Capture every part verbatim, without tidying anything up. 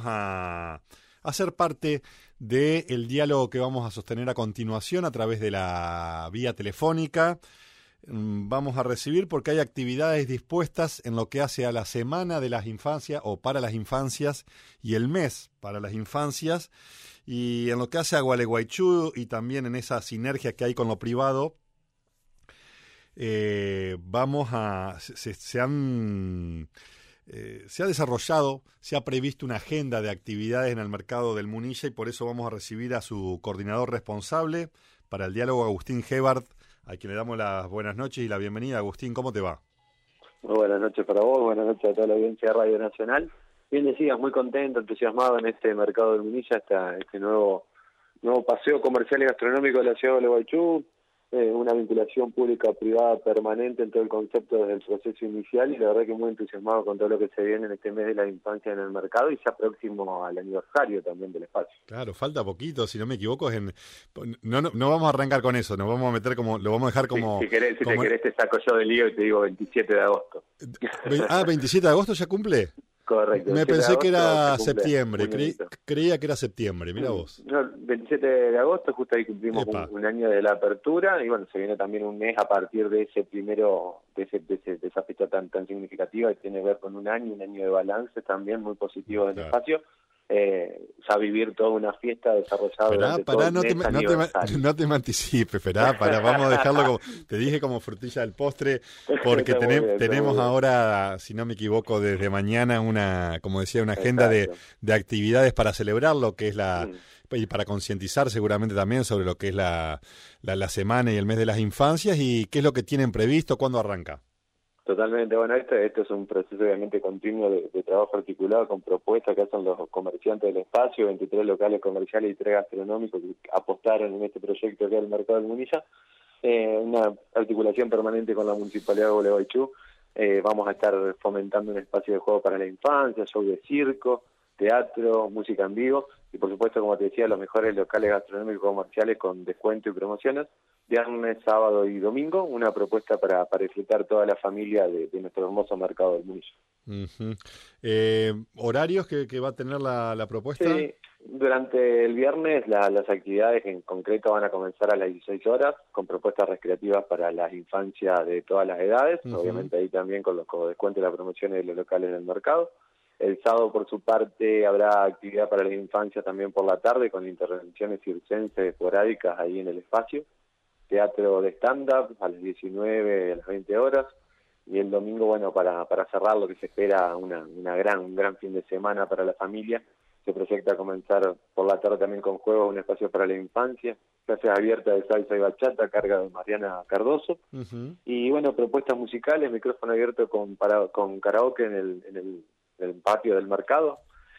a, a ser parte del diálogo que vamos a sostener a continuación a través de la vía telefónica. Vamos a recibir porque hay actividades dispuestas en lo que hace a la Semana de las Infancias o para las Infancias y el mes para las Infancias, y en lo que hace a Gualeguaychú y también en esa sinergia que hay con lo privado. Eh, vamos a se, se han eh, se ha desarrollado, se ha previsto una agenda de actividades en el mercado del Munilla, y por eso vamos a recibir a su coordinador responsable para el diálogo, Agustín Gebart, a quien le damos las buenas noches y la bienvenida. Agustín, ¿cómo te va? Muy buenas noches para vos, buenas noches a toda la audiencia de Radio Nacional. Bien decías, muy contento, entusiasmado en este mercado del Munilla, hasta este nuevo nuevo paseo comercial y gastronómico de la ciudad de Gualeguaychú, eh, una vinculación pública-privada permanente en todo el concepto desde el proceso inicial, y la verdad que muy entusiasmado con todo lo que se viene en este mes de la infancia en el mercado y ya próximo al aniversario también del espacio. Claro, falta poquito, si no me equivoco, es en no, no no vamos a arrancar con eso, nos vamos a meter como, lo vamos a dejar como... Si, si, querés, si como... te querés te saco yo del lío y te digo veintisiete de agosto. Ah, veintisiete de agosto ya cumple. Correcto. Me pensé que era septiembre, Cre creía que era septiembre, mira vos. No, veintisiete de agosto, justo ahí cumplimos un, un año de la apertura, y bueno, se viene también un mes a partir de ese primero, de, ese, de, ese, de esa fecha tan tan significativa, que tiene que ver con un año, un año de balance también muy positivo del claro. espacio. Eh, ya vivir toda una fiesta desarrollada Esperá, durante pará, todo el no, mes te, no, te, no te me anticipes, esperá, para, vamos a dejarlo como, te dije, como frutilla del postre, porque tenem, bien, tenemos ahora, si no me equivoco, desde mañana una, como decía, una agenda de, de actividades para celebrar lo que es la, mm. y para concientizar seguramente también sobre lo que es la, la, la semana y el mes de las infancias, y qué es lo que tienen previsto, cuándo arranca. Totalmente, bueno, esto, esto es un proceso obviamente continuo de, de trabajo articulado con propuestas que hacen los comerciantes del espacio, veintitrés locales comerciales y tres gastronómicos que apostaron en este proyecto que es el mercado del Munilla, eh, una articulación permanente con la Municipalidad de Gualeguaychú. Eh, vamos a estar fomentando un espacio de juego para la infancia, show de circo, teatro, música en vivo, y por supuesto, como te decía, los mejores locales gastronómicos comerciales con descuento y promociones. Viernes, sábado y domingo, una propuesta para, para disfrutar toda la familia de, de nuestro hermoso mercado del Munilla. Uh-huh. eh, ¿Horarios que, que va a tener la, la propuesta? Sí, durante el viernes la, las actividades en concreto van a comenzar a las dieciséis horas, con propuestas recreativas para las infancias de todas las edades, uh-huh. obviamente ahí también con los con descuentos y las promociones de los locales del mercado. El sábado, por su parte, habrá actividad para las infancias también por la tarde, con intervenciones circenses esporádicas ahí en el espacio. Teatro de stand-up a las diecinueve, a las veinte horas, y el domingo, bueno, para para cerrar lo que se espera, una una gran un gran fin de semana para la familia. Se proyecta comenzar por la tarde también con juegos, un espacio para la infancia, clases abiertas de salsa y bachata a carga de Mariana Cardoso, uh-huh. y bueno, propuestas musicales, micrófono abierto con para, con karaoke en el, en el, en el patio del mercado.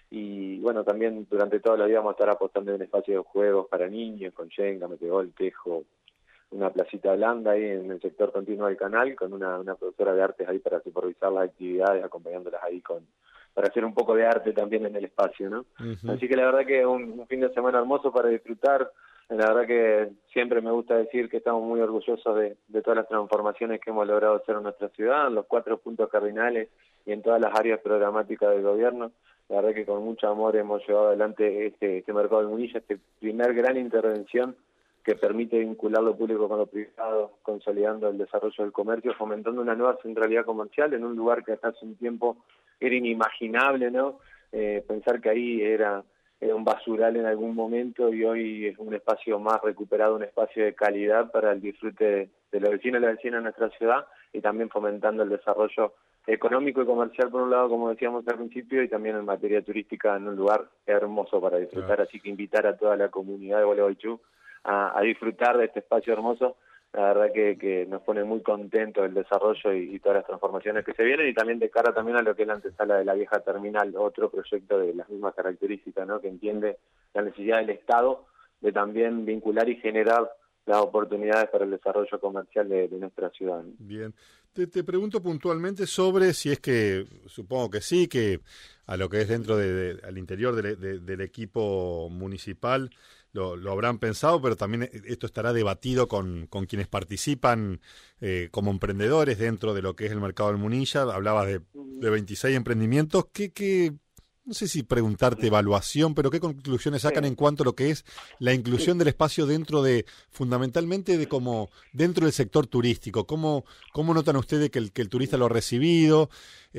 Y bueno, también durante todo el día vamos a estar apostando en un espacio de juegos para niños, con yenga, metegol, tejo, una placita blanda ahí en el sector continuo del canal, con una, una profesora de artes ahí para supervisar las actividades, acompañándolas ahí con para hacer un poco de arte también en el espacio, ¿no? Uh-huh. Así que la verdad que un, un fin de semana hermoso para disfrutar. La verdad que siempre me gusta decir que estamos muy orgullosos de, de todas las transformaciones que hemos logrado hacer en nuestra ciudad, en los cuatro puntos cardinales y en todas las áreas programáticas del gobierno. La verdad que con mucho amor hemos llevado adelante este, este mercado del Munilla, este primer gran intervención que permite vincular lo público con lo privado, consolidando el desarrollo del comercio, fomentando una nueva centralidad comercial en un lugar que hasta hace un tiempo era inimaginable, ¿no? Eh, pensar que ahí era, era un basural en algún momento, y hoy es un espacio más recuperado, un espacio de calidad para el disfrute de, de los vecinos y las vecinas de nuestra ciudad, y también fomentando el desarrollo económico y comercial por un lado, como decíamos al principio, y también en materia turística en un lugar hermoso para disfrutar. Así que invitar a toda la comunidad de Gualeguaychú A, a disfrutar de este espacio hermoso. La verdad que, que nos pone muy contentos el desarrollo y, y todas las transformaciones que se vienen, y también de cara también a lo que es la antesala de la vieja terminal, otro proyecto de las mismas características, ¿no? Que entiende la necesidad del Estado de también vincular y generar las oportunidades para el desarrollo comercial de, de nuestra ciudad, ¿no? Bien. Te, te pregunto puntualmente sobre si es que, supongo que sí, que a lo que es dentro de, de al interior de, de, del equipo municipal lo, lo habrán pensado, pero también esto estará debatido con, con quienes participan eh, como emprendedores dentro de lo que es el mercado del Munilla. Hablabas de, de veintiséis emprendimientos. ¿Qué, qué, no sé si preguntarte evaluación, pero qué conclusiones sacan Sí. en cuanto a lo que es la inclusión del espacio dentro de, fundamentalmente de como dentro del sector turístico. ¿Cómo, cómo notan ustedes que el, que el turista lo ha recibido?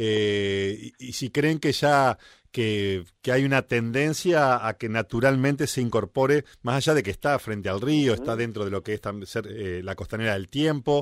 Eh, y, y si creen que ya que, que hay una tendencia a que naturalmente se incorpore, más allá de que está frente al río, está dentro de lo que es tam- ser, eh, la costanera del tiempo,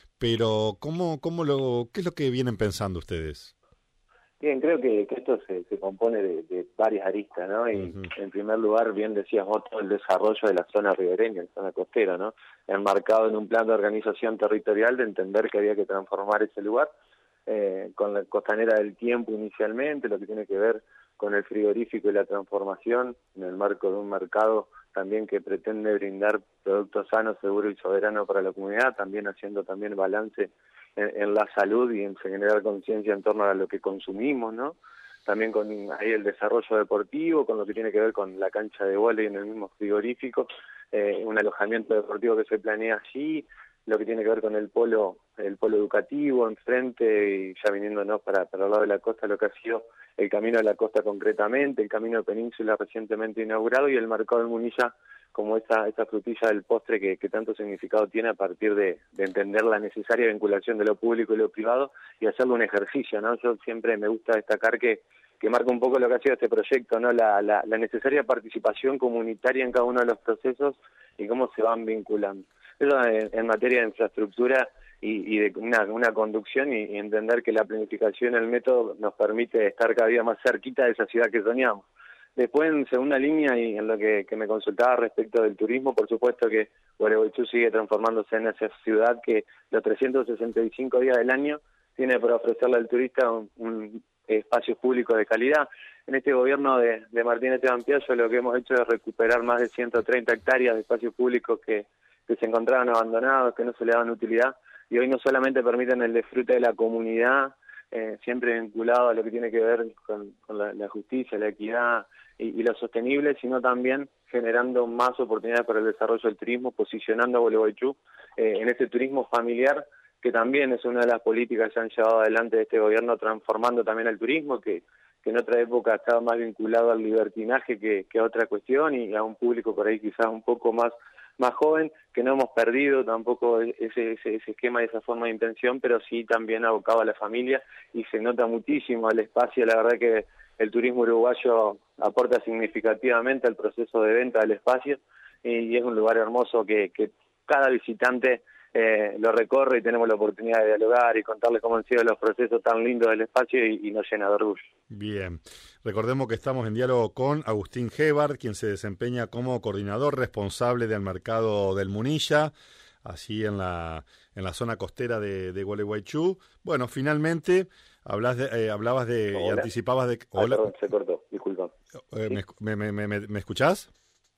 pero ¿cómo, cómo lo, qué es lo que vienen pensando ustedes? Bien, creo que, que esto se, se compone de, de varias aristas, ¿no? Y Ujú. en primer lugar, bien decías vos, todo el desarrollo de la zona ribereña, la zona costera, ¿no? Enmarcado en un plan de organización territorial de entender que había que transformar ese lugar, eh, con la costanera del tiempo inicialmente, lo que tiene que ver con el frigorífico y la transformación, en el marco de un mercado también que pretende brindar productos sanos, seguros y soberanos para la comunidad, también haciendo también balance en, en la salud y en generar conciencia en torno a lo que consumimos, ¿no? También con ahí el desarrollo deportivo, con lo que tiene que ver con la cancha de vóley en el mismo frigorífico, eh, un alojamiento deportivo que se planea allí, lo que tiene que ver con el polo el polo educativo enfrente y ya viniéndonos para, para el lado de la costa, lo que ha sido el camino de la costa concretamente, el camino de Península recientemente inaugurado y el mercado del Munilla como esa, esa frutilla del postre que, que tanto significado tiene a partir de, de entender la necesaria vinculación de lo público y lo privado y hacerlo un ejercicio, ¿no? Yo siempre me gusta destacar que, que marca un poco lo que ha sido este proyecto, ¿no? La, la, la necesaria participación comunitaria en cada uno de los procesos y cómo se van vinculando. Eso en, en materia de infraestructura y, y de una, una conducción y, y entender que la planificación, el método nos permite estar cada día más cerquita de esa ciudad que soñamos. Después, en segunda línea, y en lo que, que me consultaba respecto del turismo, por supuesto que Gualeguaychú sigue transformándose en esa ciudad que los trescientos sesenta y cinco días del año tiene para ofrecerle al turista un, un espacio público de calidad. En este gobierno de, de Martín Esteban Piazzo lo que hemos hecho es recuperar más de ciento treinta hectáreas de espacios públicos que, que se encontraban abandonados, que no se le daban utilidad, y hoy no solamente permiten el disfrute de la comunidad, eh, siempre vinculado a lo que tiene que ver con, con la, la justicia, la equidad y, y lo sostenible, sino también generando más oportunidades para el desarrollo del turismo, posicionando a Gualeguaychú eh, en este turismo familiar, que también es una de las políticas que se han llevado adelante de este gobierno, transformando también el turismo, que, que en otra época estaba más vinculado al libertinaje que, que a otra cuestión y a un público por ahí quizás un poco más más joven, que no hemos perdido tampoco ese, ese, ese esquema y esa forma de intención, pero sí también abocado a la familia y se nota muchísimo el espacio. La verdad que el turismo uruguayo aporta significativamente al proceso de venta del espacio y es un lugar hermoso que, que cada visitante eh, lo recorre y tenemos la oportunidad de dialogar y contarles cómo han sido los procesos tan lindos del espacio y, y nos llena de orgullo. Bien, recordemos que estamos en diálogo con Agustín Gebhardt, quien se desempeña como coordinador responsable del mercado del Munilla, así en la en la zona costera de, de Gualeguaychú. Bueno, finalmente hablas de, eh, hablabas de y Hola. anticipabas de... Ah, Hola, perdón, se cortó, disculpa. eh, ¿Sí? ¿me, me, me, me, me escuchás?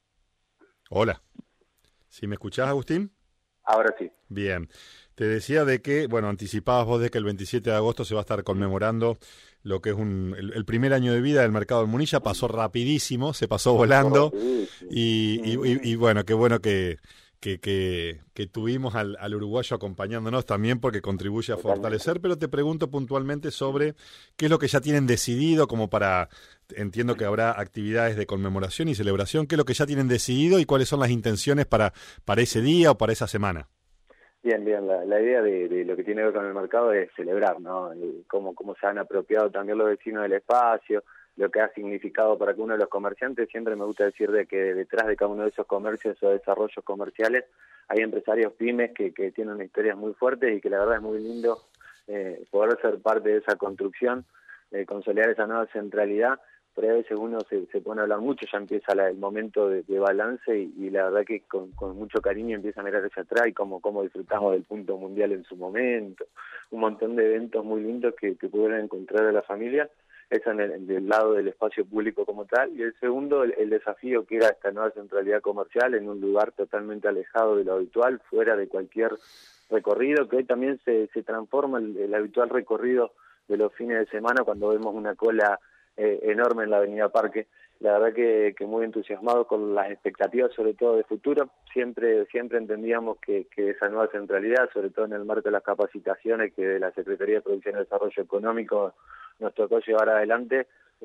Hola, ¿sí me escuchás, Agustín? Ahora sí. Bien, te decía de que, bueno, anticipabas vos de que el veintisiete de agosto se va a estar conmemorando lo que es un, el, el primer año de vida del mercado del Munilla. Pasó rapidísimo, se pasó volando y, y, y, y bueno, qué bueno que, que, que, que tuvimos al, al uruguayo acompañándonos también porque contribuye a fortalecer, pero te pregunto puntualmente sobre qué es lo que ya tienen decidido como para, entiendo que habrá actividades de conmemoración y celebración, qué es lo que ya tienen decidido y cuáles son las intenciones para, para ese día o para esa semana. Bien, bien, la, la idea de, de lo que tiene que ver con el mercado es celebrar, ¿no? Y cómo, cómo se han apropiado también los vecinos del espacio, lo que ha significado para cada uno de los comerciantes. Siempre me gusta decir de que detrás de cada uno de esos comercios o desarrollos comerciales hay empresarios pymes que, que tienen una historias muy fuertes y que la verdad es muy lindo eh, poder ser parte de esa construcción, eh, consolidar esa nueva centralidad. Pero a veces uno se, se pone a hablar mucho, ya empieza la, el momento de, de balance y, y la verdad que con, con mucho cariño empieza a mirar hacia atrás y cómo, cómo disfrutamos del punto mundial en su momento, un montón de eventos muy lindos que, que pudieron encontrar a la familia, eso en el, del lado del espacio público como tal, y el segundo, el, el desafío que era esta nueva centralidad comercial en un lugar totalmente alejado de lo habitual, fuera de cualquier recorrido, que hoy también se, se transforma el, el habitual recorrido de los fines de semana cuando vemos una cola Eh, enorme en la avenida Parque. La verdad que, que muy entusiasmados con las expectativas, sobre todo de futuro. Siempre siempre entendíamos que, que esa nueva centralidad, sobre todo en el marco de las capacitaciones que de la Secretaría de Producción y Desarrollo Económico nos tocó llevar adelante, eh,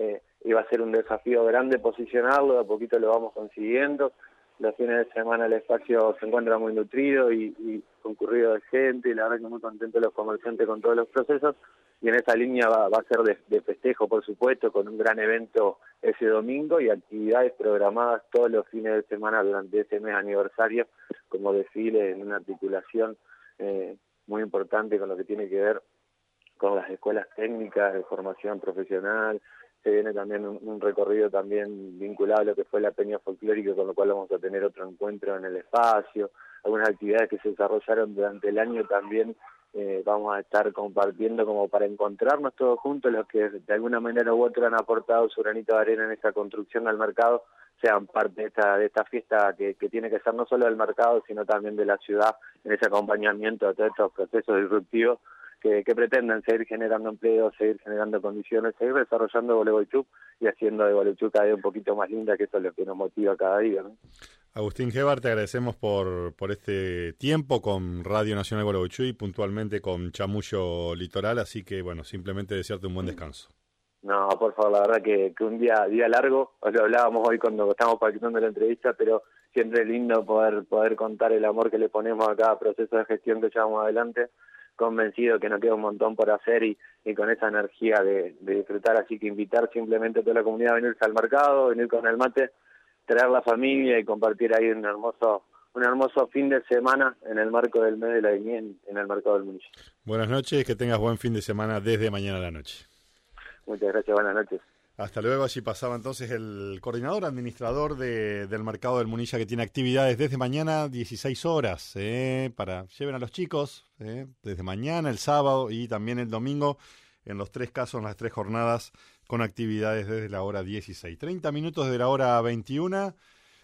iba a ser un desafío grande posicionarlo, de a poquito lo vamos consiguiendo. Los fines de semana el espacio se encuentra muy nutrido y, y concurrido de gente, y la verdad que muy contentos los comerciantes con todos los procesos, y en esa línea va, va a ser de, de festejo, por supuesto, con un gran evento ese domingo y actividades programadas todos los fines de semana durante ese mes aniversario, como desfile en una articulación eh, muy importante con lo que tiene que ver con las escuelas técnicas de formación profesional. Se viene también un, un recorrido también vinculado a lo que fue la peña folclórica, con lo cual vamos a tener otro encuentro en el espacio. Algunas actividades que se desarrollaron durante el año también eh, vamos a estar compartiendo como para encontrarnos todos juntos, los que de alguna manera u otra han aportado su granito de arena en esa construcción del mercado, sean parte de esta, de esta fiesta que, que tiene que ser no solo del mercado, sino también de la ciudad, en ese acompañamiento de todos estos procesos disruptivos Que, que pretenden seguir generando empleo, seguir generando condiciones, seguir desarrollando Gualeguaychú y haciendo de Gualeguaychú cada día un poquito más linda, que eso es lo que nos motiva cada día, ¿no? Agustín Gebar, te agradecemos por, por este tiempo con Radio Nacional Gualeguaychú y puntualmente con Chamullo Litoral, así que bueno, simplemente desearte un buen descanso. No, por favor, la verdad que, que un día día largo, os lo hablábamos hoy cuando estábamos practicando la entrevista, pero siempre es lindo poder, poder contar el amor que le ponemos a cada proceso de gestión que llevamos adelante, convencido que nos queda un montón por hacer y, y con esa energía de, de disfrutar, así que invitar simplemente a toda la comunidad a venirse al mercado, venir con el mate, traer la familia y compartir ahí un hermoso un hermoso fin de semana en el marco del mes de la viña en, en el mercado del Munilla. Buenas noches, que tengas buen fin de semana desde mañana a la noche. Muchas gracias, buenas noches. Hasta luego. Así pasaba entonces el coordinador administrador de, del mercado del Munilla, que tiene actividades desde mañana dieciséis horas, eh, para lleven a los chicos eh, desde mañana, el sábado y también el domingo, en los tres casos, en las tres jornadas, con actividades desde la hora dieciséis. treinta minutos de la hora veintiuna.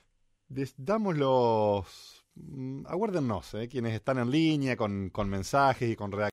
Les damos los... Aguárdennos, eh, quienes están en línea con, con mensajes y con reacciones.